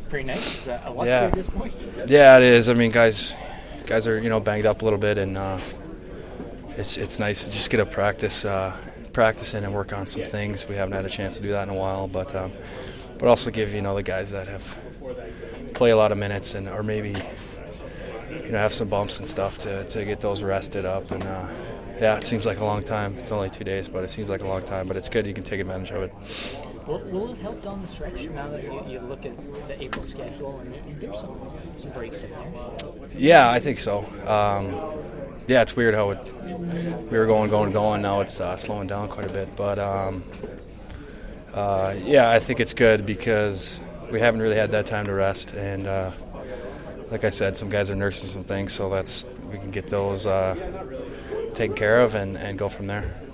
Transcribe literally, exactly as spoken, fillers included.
pretty nice. It's a, a luxury Yeah. at this point. Yeah, it is. I mean, guys, guys are you know banged up a little bit, and uh, it's it's nice to just get a practice, uh, practice in and work on some things. We haven't had a chance to do that in a while, but um, but also give you know the guys that have play a lot of minutes and or maybe you know have some bumps and stuff to to get those rested up. And uh, yeah, it seems like a long time. It's only two days, but it seems like a long time. But it's good. You can take advantage of it. Will, will it help down the stretch now that you, you look at the April schedule and there's some some breaks in there? Yeah, I think so. Um, yeah, it's weird how it we were going, going, going. Now it's uh, slowing down quite a bit. But um, uh, yeah, I think it's good because we haven't really had that time to rest. And uh, like I said, some guys are nursing some things, so that's we can get those uh, taken care of and, and go from there.